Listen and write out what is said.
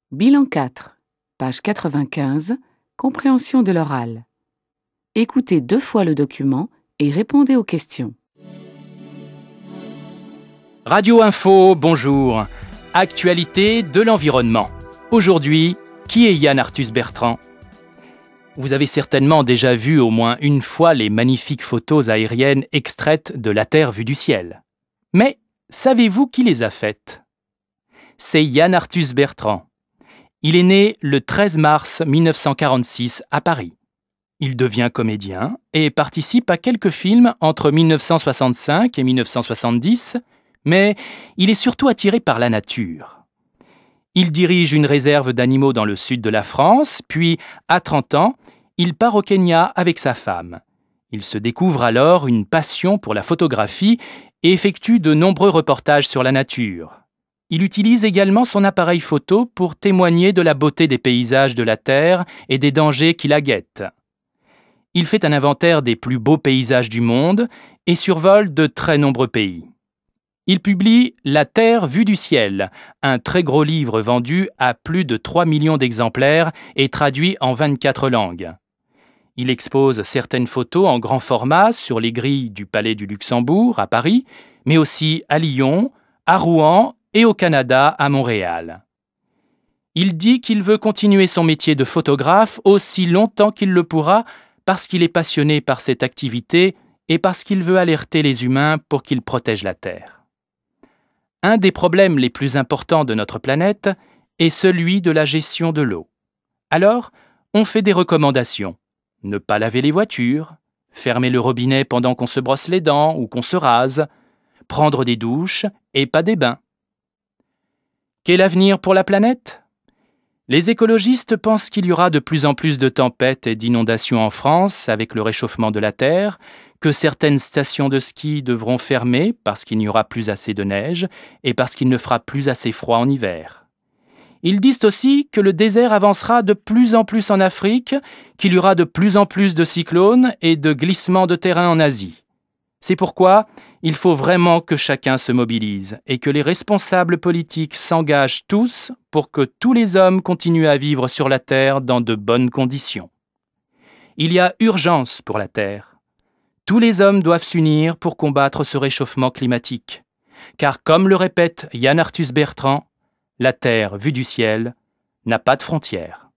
Bilan 4, page 95, compréhension de l'oral. Écoutez 2 fois le document et répondez aux questions. Radio Info, bonjour. Actualité de l'environnement. Aujourd'hui, qui est Yann Arthus Bertrand ? Vous avez certainement déjà vu au moins une fois les magnifiques photos aériennes extraites de la Terre vue du ciel. Mais savez-vous qui les a faites ? C'est Yann Arthus Bertrand. Il est né le 13 mars 1946 à Paris. Il devient comédien et participe à quelques films entre 1965 et 1970, mais il est surtout attiré par la nature. Il dirige une réserve d'animaux dans le sud de la France, puis, à 30 ans, il part au Kenya avec sa femme. Il se découvre alors une passion pour la photographie et effectue de nombreux reportages sur la nature. Il utilise également son appareil photo pour témoigner de la beauté des paysages de la Terre et des dangers qui la guettent. Il fait un inventaire des plus beaux paysages du monde et survole de très nombreux pays. Il publie La Terre vue du ciel, un très gros livre vendu à plus de 3 millions d'exemplaires et traduit en 24 langues. Il expose certaines photos en grand format sur les grilles du Palais du Luxembourg à Paris, mais aussi à Lyon, à Rouen et au Canada, à Montréal. Il dit qu'il veut continuer son métier de photographe aussi longtemps qu'il le pourra parce qu'il est passionné par cette activité et parce qu'il veut alerter les humains pour qu'ils protègent la Terre. Un des problèmes les plus importants de notre planète est celui de la gestion de l'eau. Alors, on fait des recommandations. Ne pas laver les voitures, fermer le robinet pendant qu'on se brosse les dents ou qu'on se rase, prendre des douches et pas des bains. Quel avenir pour la planète ? Les écologistes pensent qu'il y aura de plus en plus de tempêtes et d'inondations en France avec le réchauffement de la Terre, que certaines stations de ski devront fermer parce qu'il n'y aura plus assez de neige et parce qu'il ne fera plus assez froid en hiver. Ils disent aussi que le désert avancera de plus en plus en Afrique, qu'il y aura de plus en plus de cyclones et de glissements de terrain en Asie. C'est pourquoi il faut vraiment que chacun se mobilise et que les responsables politiques s'engagent tous pour que tous les hommes continuent à vivre sur la Terre dans de bonnes conditions. Il y a urgence pour la Terre. Tous les hommes doivent s'unir pour combattre ce réchauffement climatique. Car comme le répète Yann Arthus Bertrand, la Terre vue du ciel n'a pas de frontières.